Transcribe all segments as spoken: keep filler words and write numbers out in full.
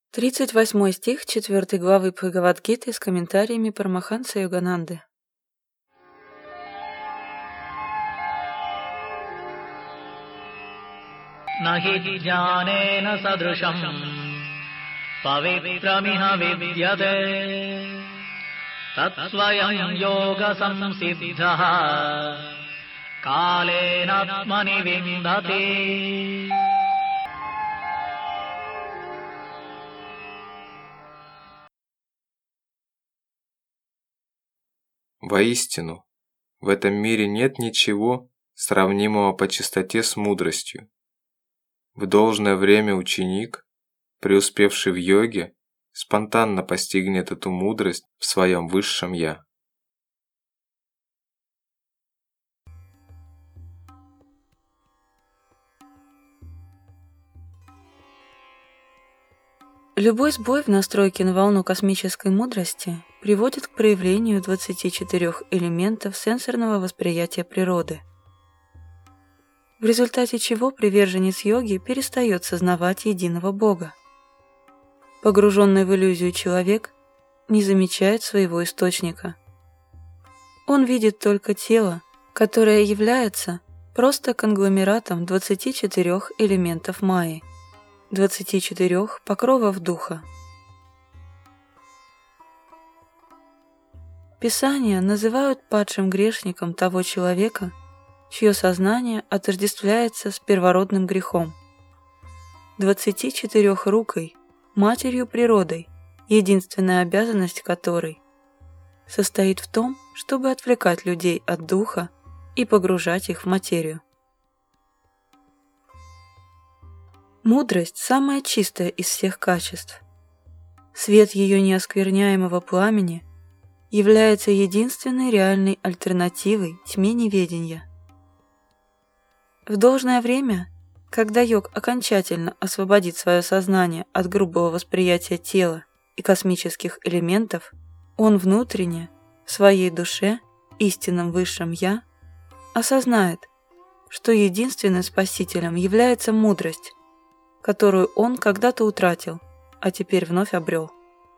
тридцать восьмой стих четвёртой главы Бхагавад-гиты с комментариями Парамаханса Йогананды. Нахи джанена садрушам павитрамиха видьяте татсваям йога самсиддха калена-атмани виндати. Воистину, в этом мире нет ничего, сравнимого по чистоте с мудростью. В должное время ученик, преуспевший в йоге, спонтанно постигнет эту мудрость в своем высшем «Я». Любой сбой в настройке на волну космической мудрости приводит к проявлению двадцати четырёх элементов сенсорного восприятия природы, в результате чего приверженец йоги перестает сознавать единого Бога. Погруженный в иллюзию человек не замечает своего источника. Он видит только тело, которое является просто конгломератом двадцати четырёх элементов майи, двадцати четырёх покровов духа. Писания называют падшим грешником того человека, чье сознание отождествляется с первородным грехом, двадцатичетырёхрукой, матерью природой, единственная обязанность которой состоит в том, чтобы отвлекать людей от духа и погружать их в материю. Мудрость – самая чистая из всех качеств. Свет ее неоскверняемого пламени является единственной реальной альтернативой тьме неведения. В должное время, когда йог окончательно освободит свое сознание от грубого восприятия тела и космических элементов, он внутренне, в своей душе, истинном высшем «Я», осознает, что единственным спасителем является мудрость, которую он когда-то утратил, а теперь вновь обрел.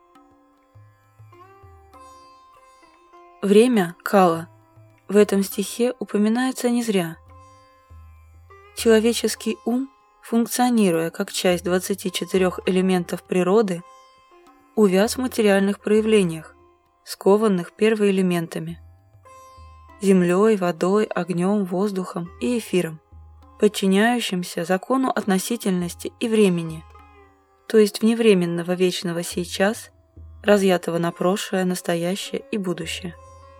Время, кала, в этом стихе упоминается не зря. Человеческий ум, функционируя как часть двадцати четырёх элементов природы, увяз в материальных проявлениях, скованных первоэлементами – землей, водой, огнем, воздухом и эфиром, подчиняющимся закону относительности и времени, то есть вневременного вечного сейчас, разъятого на прошлое, настоящее и будущее.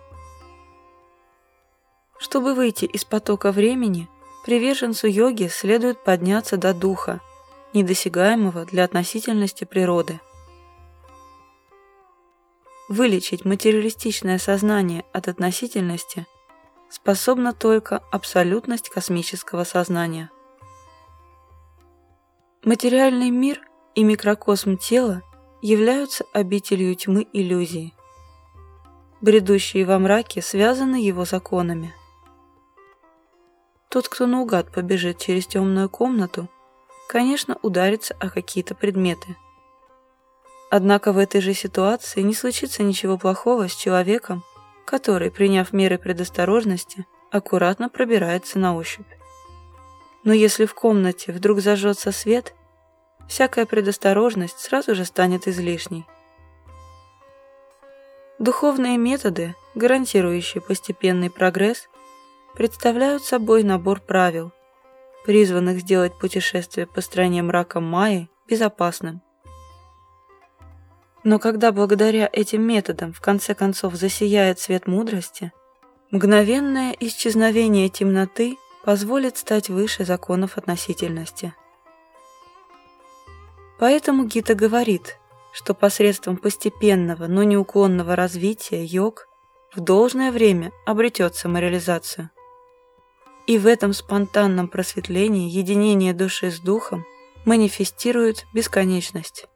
Чтобы выйти из потока времени, приверженцу йоги следует подняться до духа, недосягаемого для относительности природы. Вылечить материалистичное сознание от относительности способна только абсолютность космического сознания. Материальный мир и микрокосм тела являются обителью тьмы иллюзии. Бредущие во мраке связаны его законами. Тот, кто наугад побежит через темную комнату, конечно, ударится о какие-то предметы. Однако в этой же ситуации не случится ничего плохого с человеком, который, приняв меры предосторожности, аккуратно пробирается на ощупь. Но если в комнате вдруг зажжется свет, всякая предосторожность сразу же станет излишней. Духовные методы, гарантирующие постепенный прогресс, представляют собой набор правил, призванных сделать путешествие по стране мрака майи безопасным. Но когда благодаря этим методам в конце концов засияет свет мудрости, мгновенное исчезновение темноты позволит стать выше законов относительности. Поэтому Гита говорит, что посредством постепенного, но неуклонного развития йог в должное время обретет самореализацию. И в этом спонтанном просветлении единение души с духом манифестирует бесконечность.